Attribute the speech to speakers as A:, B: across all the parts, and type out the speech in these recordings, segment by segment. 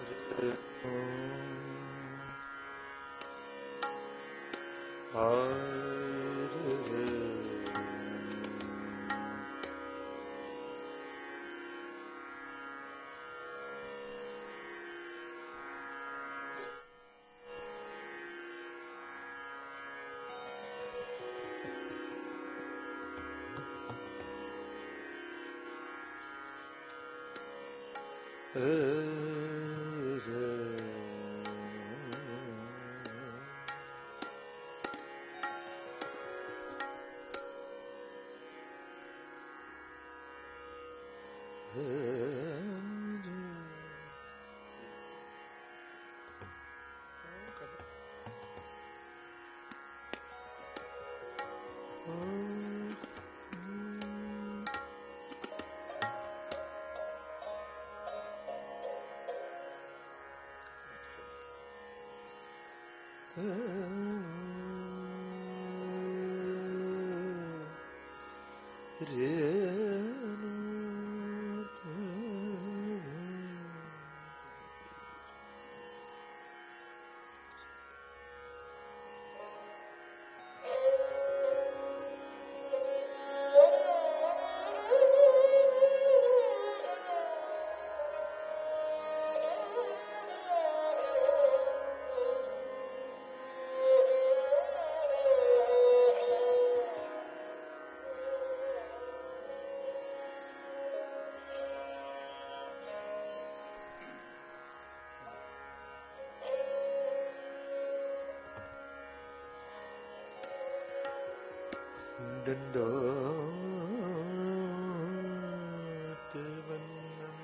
A: दंडोत वंदनम।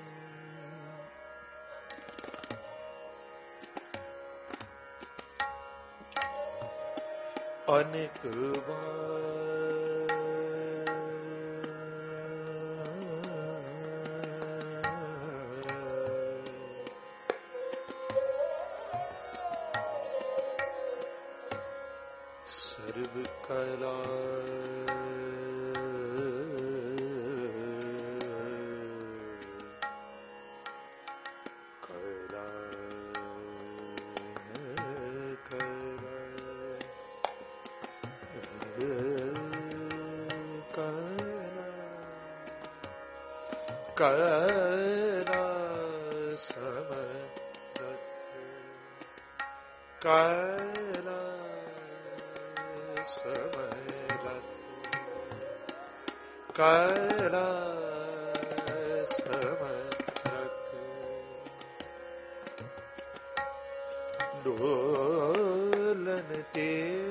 A: अनेक सर्व कला कला समरथ कला समरथ कला समरथ डोलन ते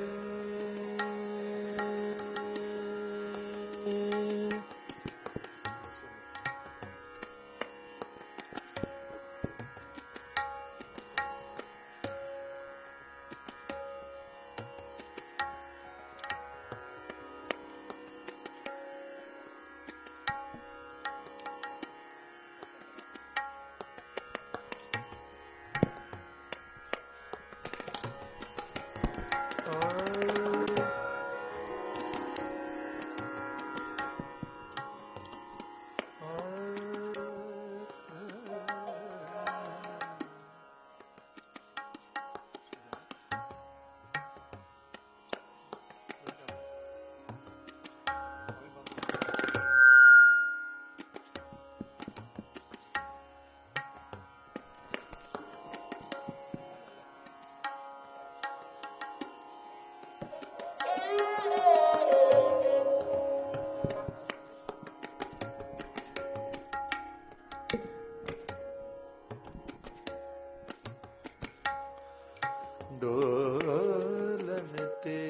A: डोलन ते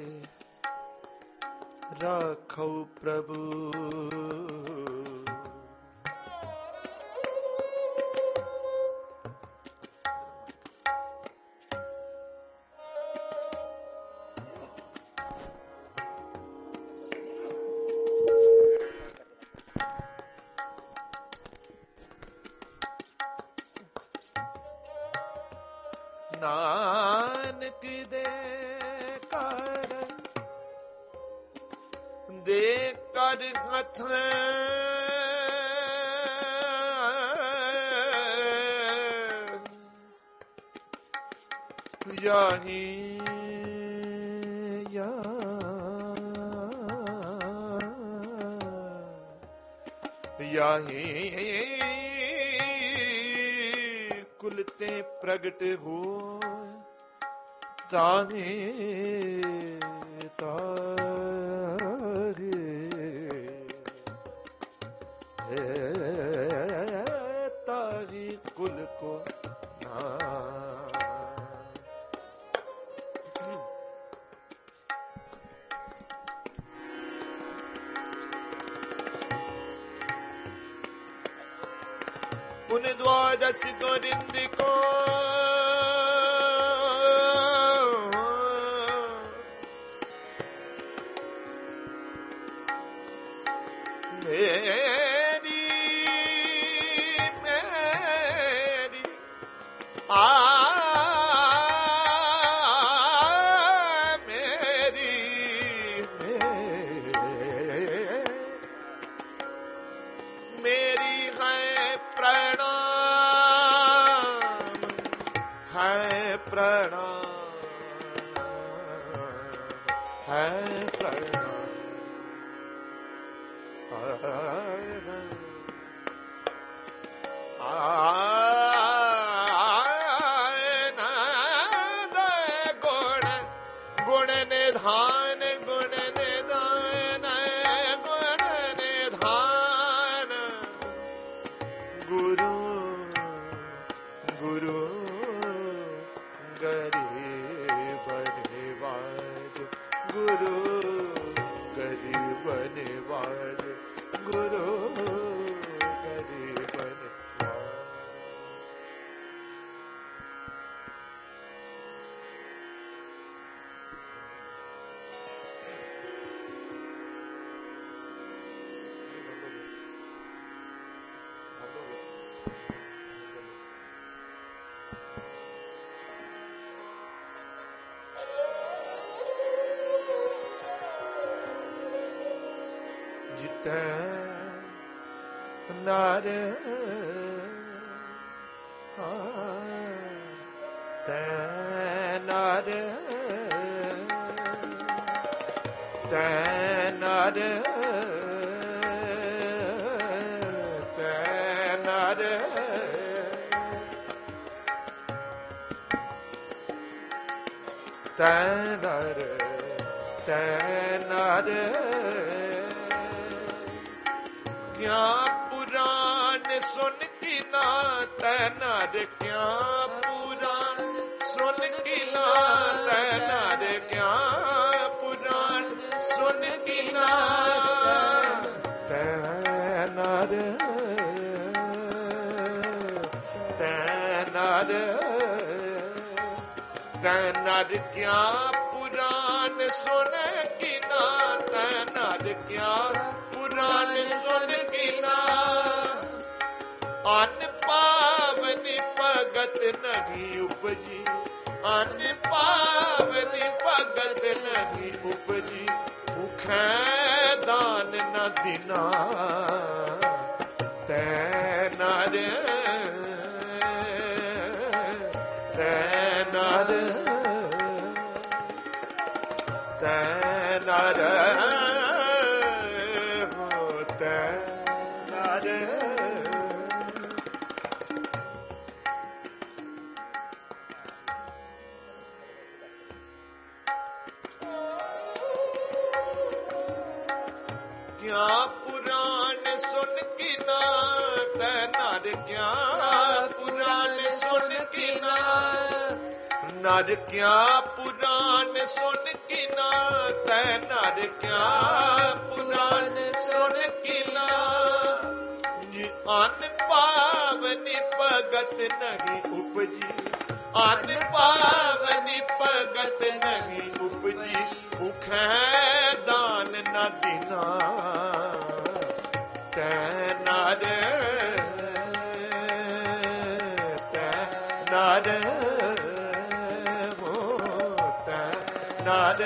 A: राखो प्रभु नानक दे कर हथ ਯਾਹੀ ਯਾਹੀ ਕੁਲ ਤੇ ਪ੍ਰਗਟ ਹੋ ਤਾਹੇ ਤਾਰੇ ਤਾਰੀ ਕੁਲ ਕੋ ਨਾ पुन द्वादश गोरिंद को मेरी मेरी मेरी मेरी है प्रणाम है प्रणाम गुण निधान गुण निधान गुण निधान गुरु गुरु गरीब निवाज गुरु गरीब निवाज गुरु गरीब निवाज जितै नर तै नर तै नर तै नर तै नर तै नर क्या पुराण सुन की ना तै नर क्या पुराण सुन की ना तै नर क्या पुराण सुन की ना तै नर तै नर तै नर क्या पुराण सुन की ना तै नर क्या पुराण सुन की ना अन पावनी भगत नहीं उपजी अन पावनी भगत नहीं उपजी मुखै दान न दिना तै नर तै नर तै नर क्या पुराण सुन की ना तै नर क्या पुराण सुन की ना नर क्या पुराण सुन की ना तै नर क्या पुराण सुन की ना अन पावनी भगत नहीं उपजी अन पावनी भगत नहीं उपजी मुखै दान न दिना तै नर तै नर तै नर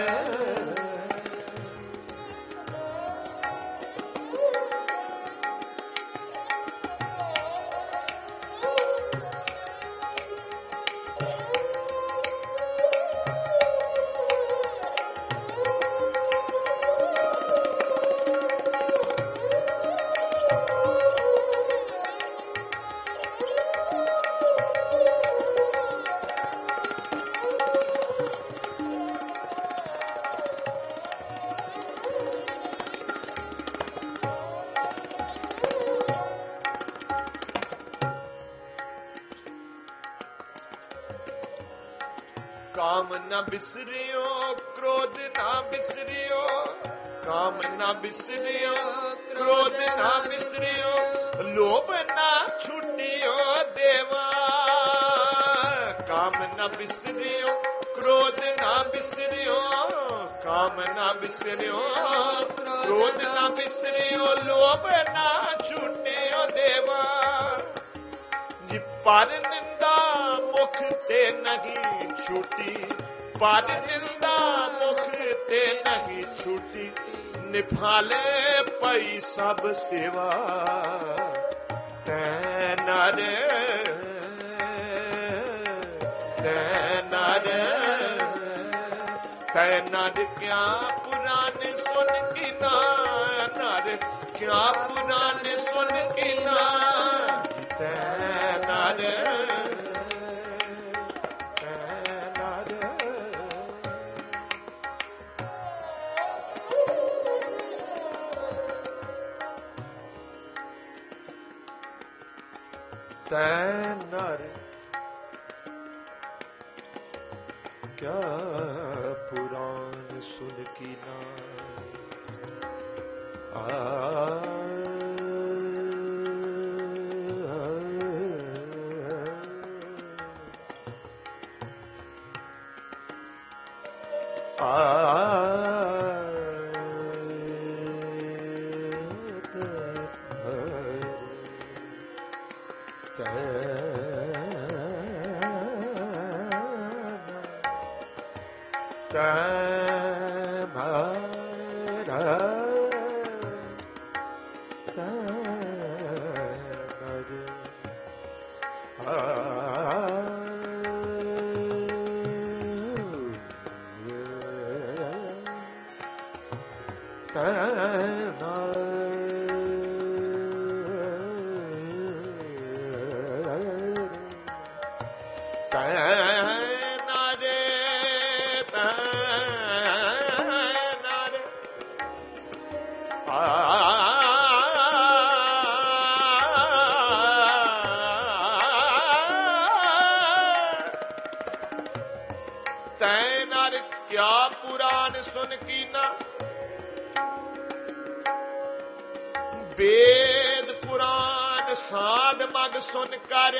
A: ਕਾਮ ਨਾ ਬਿਸਰਿਓ ਕ੍ਰੋਧ ਨਾ ਬਿਸਰਿਓ, ਕਾਮ ਨਾ ਬਿਸਰਿਓ ਕ੍ਰੋਧ ਨਾ ਬਿਸਰਿਓ, ਲੋਭ ਨਾ ਛੁਟਿਓ ਦੇਵਾ। ਕਾਮ ਨਾ ਬਿਸਰਿਓ ਕ੍ਰੋਧ ਨਾ ਬਿਸਰਿਓ, ਕਾਮ ਨਾ ਬਿਸਰਿਓ ਕ੍ਰੋਧ ਨਾ ਬਿਸਰਿਓ, ਲੋਭ ਨਾ ਛੁਟਿਓ ਦੇਵਾ। ਜੀ ਪਰ ਨਿੰਦਾ ਮੁਖ ਤੇ ਨਹੀਂ ਛੁਟੀ, ਪਰ ਨਿੰਦਾ ਮੁਖ ਤੇ ਨਹੀਂ ਛੁਟੀ, ਨਿਭਾਲੇ ਪਈ ਸਭ ਸੇਵਾ। ਤੈ ਨਰ ਤੈ ਨਰ ਤੈ ਨਰ ਕਿਆ ਪੁਰਾਨ ਸੁਨ ਕੀ ਨਾ, ਨਰ ਕਿਆ ਪੁਰਾਨ ਸੁਨ ਕੀ ਨਾ। ਤੈ ਨਰ ਤੈ ਨਰ ਕਿਆ ਪੁਰਾਨ ਸੁਨ ਕੀ ਨਾ। ਵੇਦ ਪੁਰਾਨ ਸਾਧ ਮਗ ਸੁਨ ਕਰ,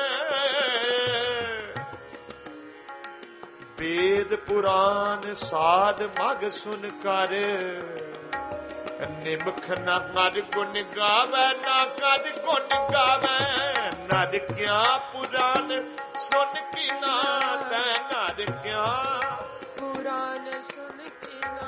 A: ਵੇਦ ਪੁਰਾਨ ਸਾਧ ਮਗ ਸੁਨ ਕਰ। ਨਿਮਖ ਨਾ ਹਰ ਗੁਣ ਗਾਵੇ, ਨਾ ਕਰ ਗੁਣ ਗਾਵੇ, ਨਰ ਕਿਆ ਪੁਰਾਨ ਸੁਨ ਕੀ ਨਾ। ਤੈ ਨਰ ਕਿਆ
B: ਪੁਰਾਨ ਸੁਨ ਕੀ ਨਾ।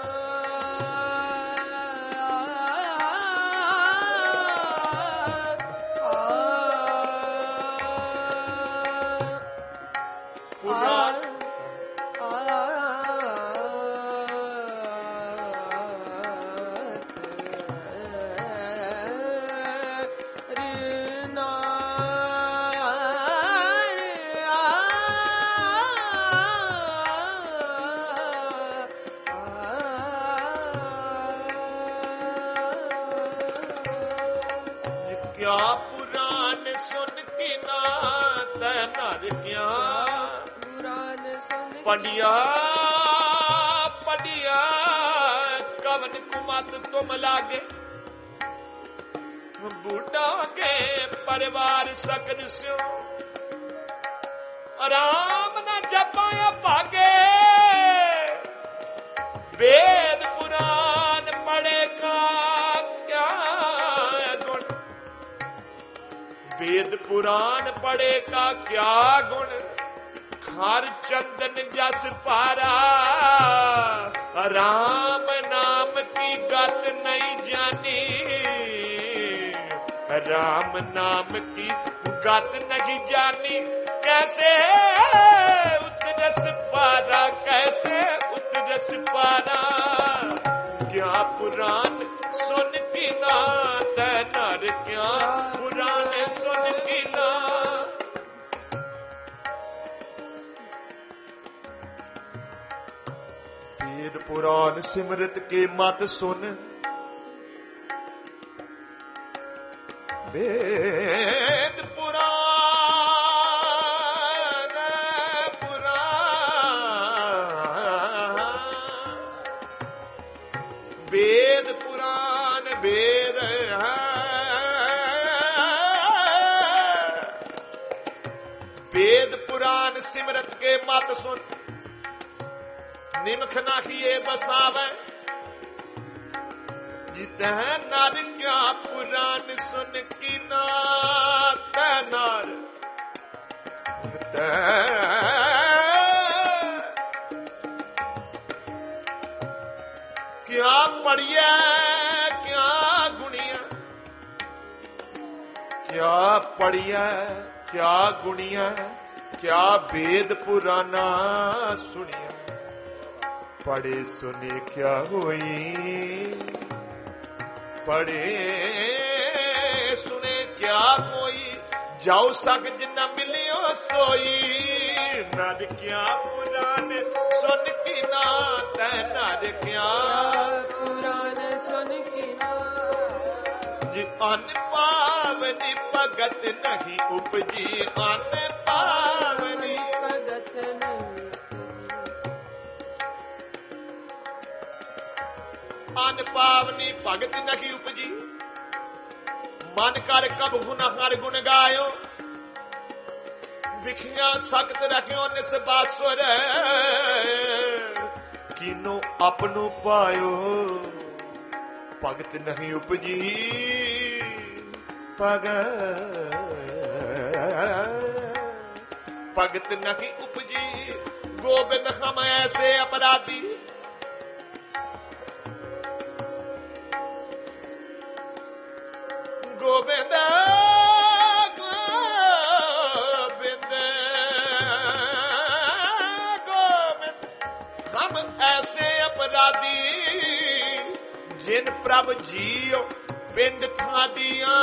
A: ਪੜਿਆ ਪੜਿਆ ਕਵਨ ਕੁਮਤ ਤੁਮ ਲਾਗੇ, ਬੂਢਾ ਕੇ ਪਰਿਵਾਰ ਸਕਰ ਸਿਓ, ਆਰਾਮ ਨਾ ਜਪਾਇਆ ਭਾਗੇ। ਵੇਦ ਪੁਰਾਨ ਪੜੇ ਕਾ ਕਿਆ ਗੁਣ, ਵੇਦ ਪੁਰਾਨ ਪੜੇ ਕਾ ਕਿਆ ਗੁਣ। ਹਰ ਚੰਦਨ ਜਸ ਪਾਰਾ, ਰਾਮ ਨਾਮ ਕੀ ਗਤ ਨਹੀਂ ਜਾਨੀ, ਰਾਮ ਨਾਮ ਕੀ ਗਤ ਨਹੀਂ ਜਾਨੀ। ਕੈਸੇ ਉਤਰਸ ਪਾਰਾ, ਕੈਸੇ ਉਤਰਸ ਪਾਰਾ। ਕਿਆ ਪੁਰਾਨ ਸੁਨ ਕੀ ਨਾ, ਤੈ ਨਰ ਕਿਆ ਪੁਰਾਨ ਸੁਨ ਕੀ ਨਾ। वेद पुराण सिमरत के मत सुन, वेद पुराण पुराण वेद पुराण सिमरत के मत सुन, निमख नाखिए बसावे। जितह नर क्या पुराण सुन की नात नर क्या पढ़िया क्या गुणिया, क्या पढ़िया क्या गुणिया, क्या वेद पुराना सुनिया। पढ़े सुने क्या होई, पढ़े सुने क्या कोई, जाओ सक जिन्ना मिलियो सोई। नर क्या पुराण सुन की ना तै, नर क्या
B: पुराण सुन की ना।
A: जी अन पावनी भगत नहीं उपजी, अन पावनी
B: भगत नहीं।
A: अन पावनी भगत नहीं उपजी। मन कर कब गुनाहगार गुण गायो, बिखिया सख्त रखियो निस बासुर। किनो अपनो पायो भगत नहीं उपजी, भगत नहीं उपजी। गोबिंद हम ऐसे अपराधी, गोविंद गोविंद गोविंद हम ऐसे अपराधी, जिन प्रभ जियो पिंड था दिया।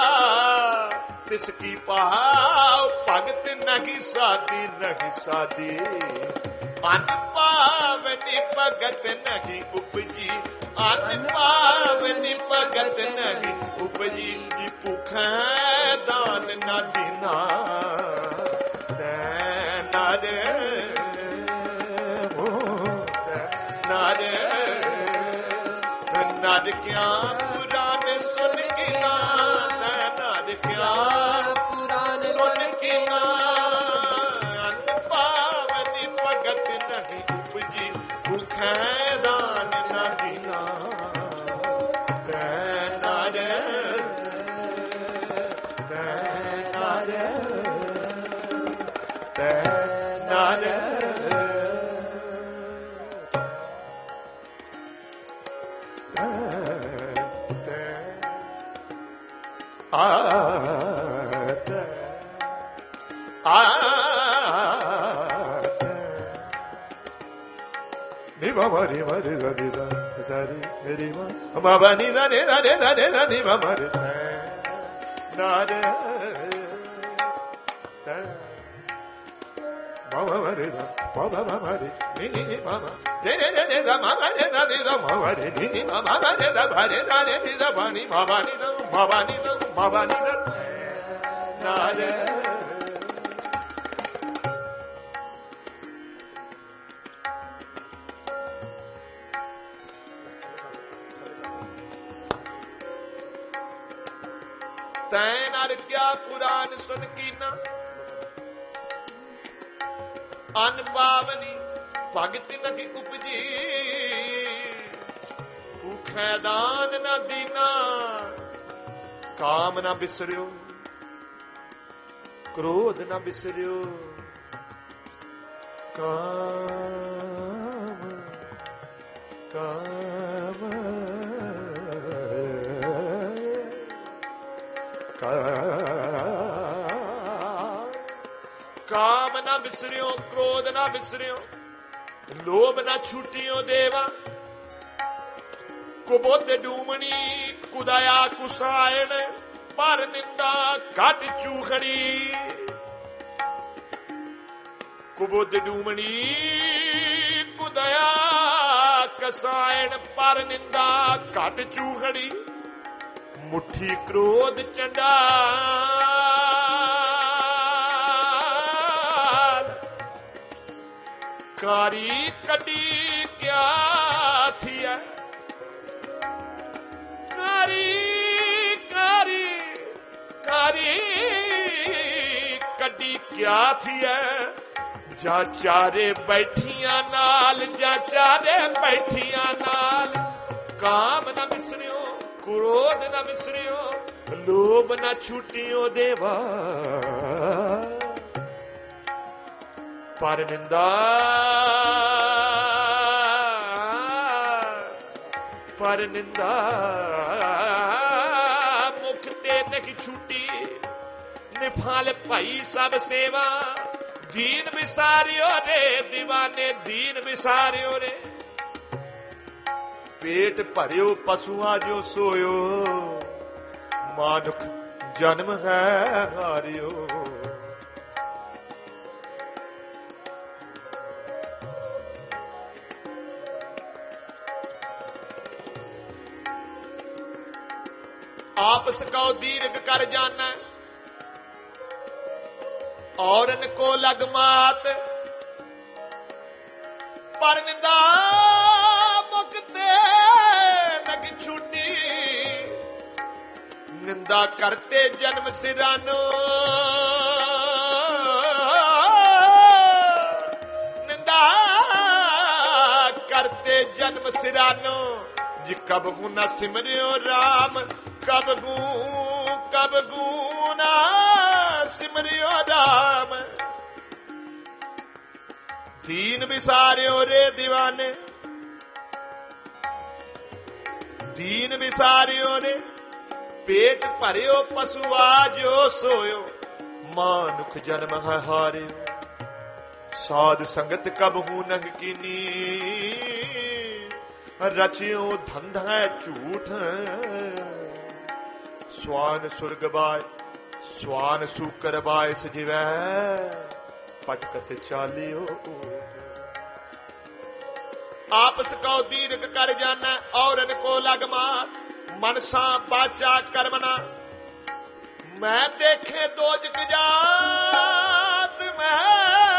A: तिसकी पाव भगत नहीं साधी, नहीं साधी। अन पावनी भगत नहीं उपजी, अन पावनी भगत नहीं उपजी। जी भूखै दान ना दीना तै नर, नर नर क्या पुराण सुन की ना तै, नर क्या
B: पुराण
A: सुन की ना। अन पावनी भगत नहीं उपजी, भूखै दान ना दीना तै नर, तै नर, तै नर। Mari mari da di da sari meri ma ma ba ni da ni da ni da ni da ni ma mari na de da ma ma mari da ma ma ma mari ni ni ma ma de de da ma ma de da ni da ma ma de ni ni ma ma ma de da ba de da ni da ba ni ma ba ni da ma ba ni da ma ba ni da na de। तै नर क्या पुराण सुन की ना, अन पावनी भगत नहीं उपजी। भूखै दान ना दीना, काम ना बिसरियो, क्रोध ना बिसरियो। काम काम काम ना बिसरियो, क्रोध ना बिसरियो, लोभ ना छूटियो देवा। कुबुद्ध डूमणी कुदया कुसायण, पर निंदा घट चूखड़ी। कुबुद्ध डूमणी कुदया कसायण, पर निंदा घट चूखड़ी। मुट्ठी क्रोध चंडा कारी कटी क्या थी है, कारी कारी कारी कटी क्या थिया जा चारे बैठियां नाल, जा चारे बैठियां नाल। काम न विसरियो, क्रोध न विसरियो, लोभ न छूटियो देवा। पर निंदा मुख ते नहीं छूटी। निभाल भाई सब सेवा, दीन विसारियो रे दीवाने, दीन विसारियो रे। पेट भरियो पशुआ जो सोयो, मानुख जन्म है हारियो। आपस को दीर्घ कर जाना, और इनको लग मात। पर निंदा मुक्ते नग छूटी, निंदा करते जन्म सिरानो। निंदा करते जन्म सिरानो, जी कब गुना सिमरियो राम, कब गुना सिमरियो राम। दीन विसारियो रे दीवाने, दीन विसारियो रे। पेट भरियो पशुआ जो सोयो, मानुख जन्म है हारियो। साध संगत कब हूं नंग कीनी, रचियो धंधा झूठ। स्वान सुर्ग बाय, स्वान सूकर बाय सजीवै, पटकत चालियो। आपस को दीर्घ कर जाना, और इनको लग मार। मनसा बाचा कर्मना, मैं देखे दोजक जात, मैं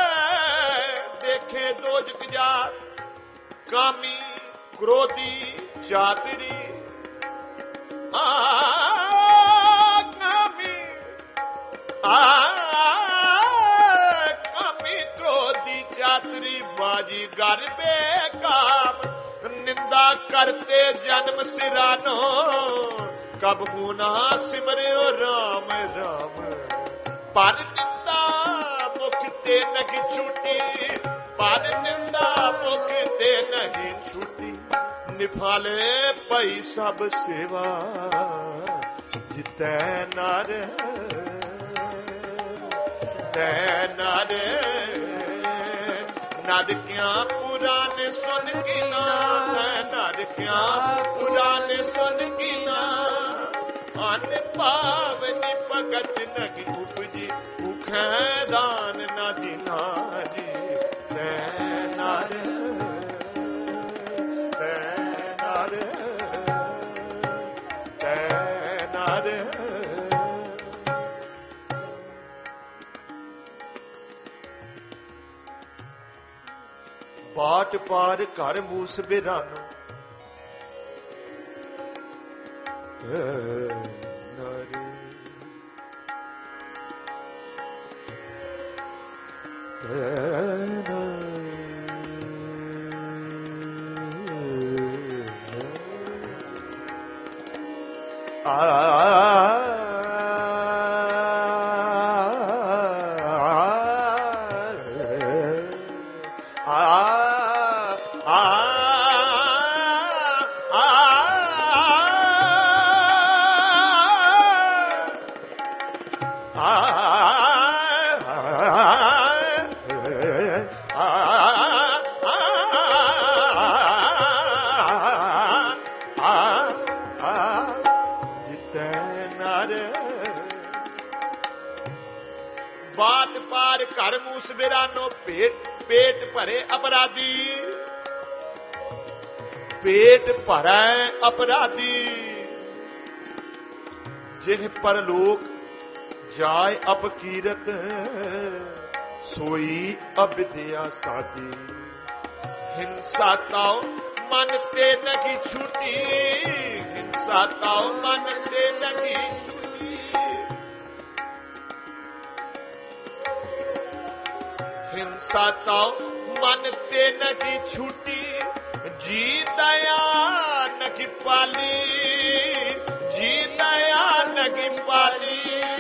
A: देखे दोजक जात। कामी क्रोधी चातरी, कामी क्रोधी चातरी। बाजी गर बेकाम, निंदा करते जन्म सिरानो। कब होना सिमरियो राम राम। पर निंदा मुख ते नहीं छूटी, पर निंदा मुख ते नहीं छूटी। निभाले पई सब सेवा, जितै नर तै नर। नर क्या पुराने सुन की ना, नर क्या पुराने सुन की ना। अन पावनी भगत नग उपजी, भूखै दान न दिना जी। तै नर तै नर तै नर। बाट पार घर मूस बिरानो, बाट पार घर मूस बिरानो। पेट भरे अपराधी, पेट भरै अपराधी। जिह परलोक जाय अपकीरत, सोई अविद्या साधी। हिंसा ताओ मन ते नहीं छूटी, हिंसा ताओ मन ते नहीं छूटी। हिंसा तो मन ते न की छूटी, जी दया न की पाली, जी दया न की पाली।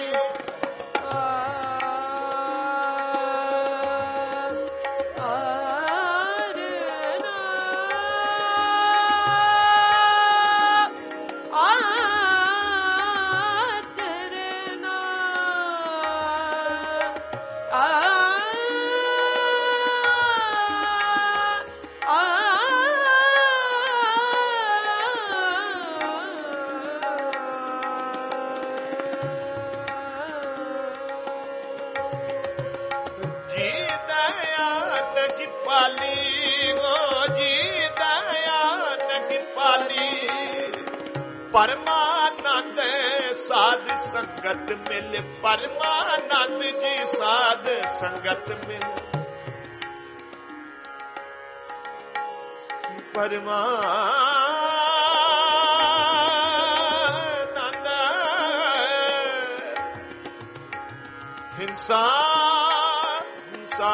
A: परमानंद साध संगत मिल, परमानंद जी साध संगत मिल, परमानंद हिंसा हिंसा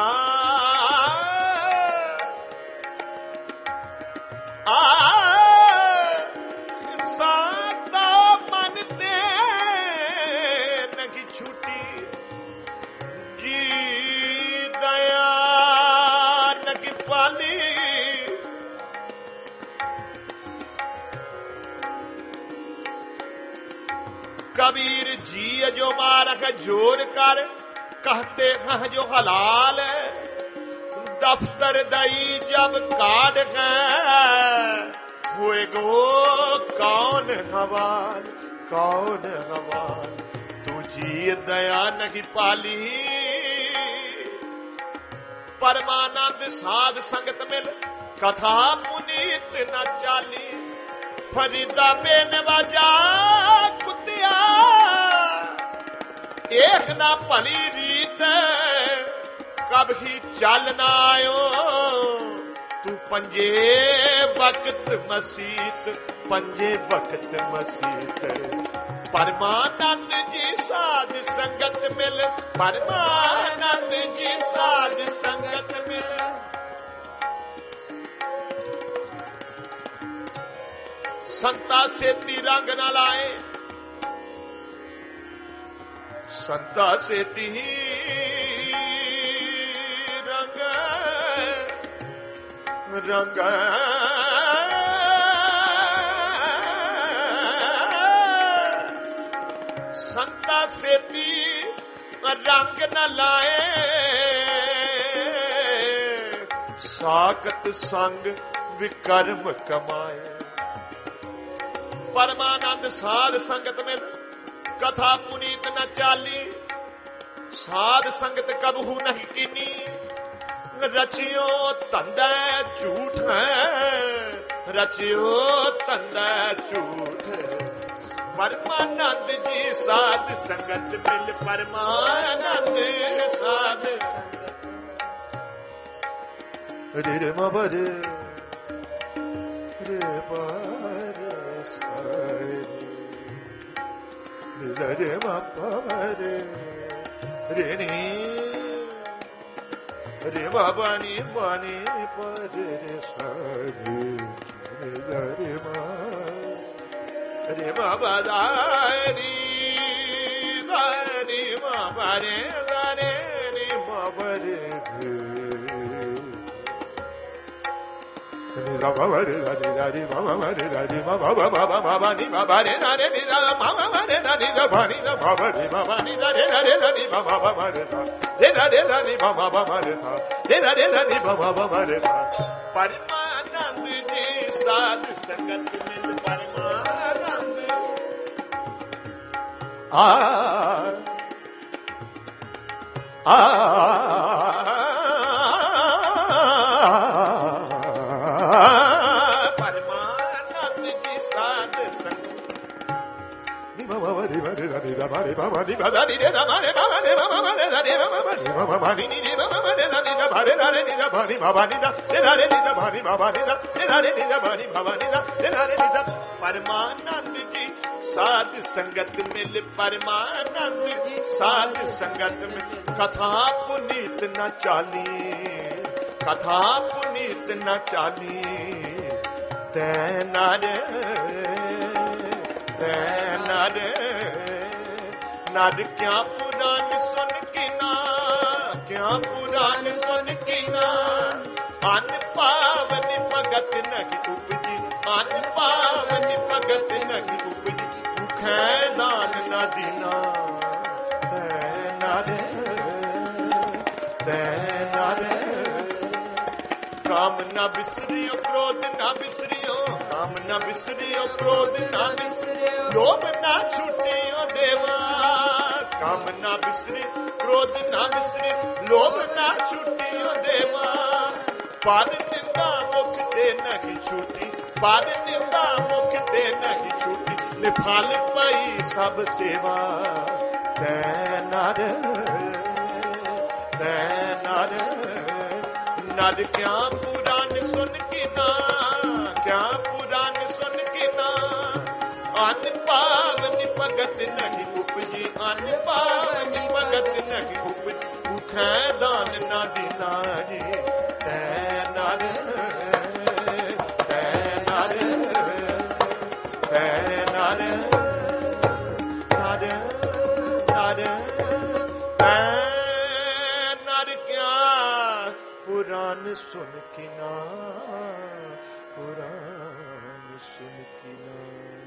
A: कबीर जी जो मारख जोर कर, कहते हैं जो हलाल, दफ्तर दई जब काट गए, हुए गो कौन हवाल, कौन हवाल, तू जी दया न की पाली। परमानंद साध संगत मिल, कथा पुनीत न चाली, फरीदा बेन बजा कुतिया, एक ना भली रीत, कब ही चल ना आयो, तू पंजे वक्त मसीत, पंजे वक्त मसीत। परमानंद जी साध संगत मिल, परमानंद जी साध संगत मिल। संता सेती रंग न लाए, संता सेती रंग रंग संता सेती रंग न लाए, साकत संग विकर्म कमाए। परमानंद साध संगत में कथा पुनीत न चाली, साध संगत कबहू नहीं कीनी, रचियो तंदै झूठ है, रचियो तंदै झूठ। परमानंद जी साध संगत मिल, परमानंद साध रे रे मबरे रे रे रे रे नी रे बानी बानी पर रे साधु रे रे बाबा दारी दारी बाबा रे दारे रे बाबा रे Mama re da di da di mama re da di mama baba ni baba re da re ni da mama re da di da bani da baba ni mama ni da re da ni mama baba re da ni mama baba re da ni mama baba re da। परमानंद जी साध संगत मिल, परमानंद परमानंद जी साध संगत bhare da re ni da bhani bhava ni da re da re ni da bhani bhava ni da re da re ni da bhani bhava ni da re da re ni da परमानंद जी साध संगत मिल परमानंद साध संगत मिल कथा पुनीत न चाली कथा पुनीत न चाली तै नर नर क्या पुराण सुन की ना क्या पुराण सुन की ना अन पावन भगत नहीं उपजी अन पावन भगत नहीं उपजी भूखे दान न दीना तै नर काम न बिसरियो क्रोध न बिसरियो काम न बिसरियो क्रोध न बिसरियो लोभ न छूटियो देवा काम न बिसरे क्रोध न बिसरे लोभ न छूटियो देवा पर निंदा मुख ते नहीं छूटी पर निंदा मुख ते नहीं छूटी निफल पई सब सेवा तै नर नर क्या पुराण सुन के ना क्या पुराण सुन के ना अन पावन भगत नहीं उपजी अन पावन भगत नहीं उपजी भूखे दान ना दीना जी तै नर क्या पुराण सुन की ना पुराण सुन की ना